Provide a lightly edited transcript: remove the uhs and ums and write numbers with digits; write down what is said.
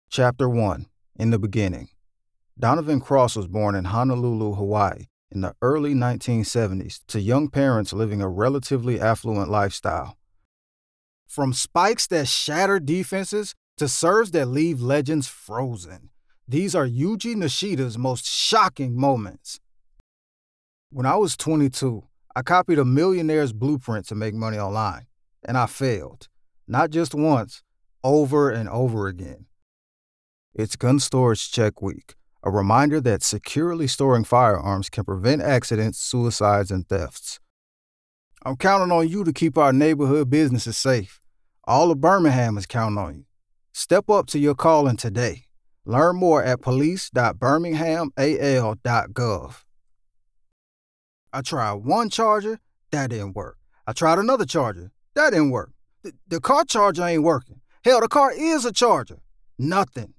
Chapter 1. In the Beginning. Donovan Cross was born in Honolulu, Hawaii, in the early 1970s to young parents living a relatively affluent lifestyle. From spikes that shatter defenses to serves that leave legends frozen, these are Yuji Nishida's most shocking moments. When I was 22, I copied a millionaire's blueprint to make money online, and I failed. Not just once, over and over again. It's Gun Storage Check Week, a reminder that securely storing firearms can prevent accidents, suicides, and thefts. I'm counting on you to keep our neighborhood businesses safe. All of Birmingham is counting on you. Step up to your calling today. Learn more at police.birminghamal.gov. I tried one charger, that didn't work. I tried another charger, that didn't work. The car charger ain't working. Hell, the car is a charger. Nothing.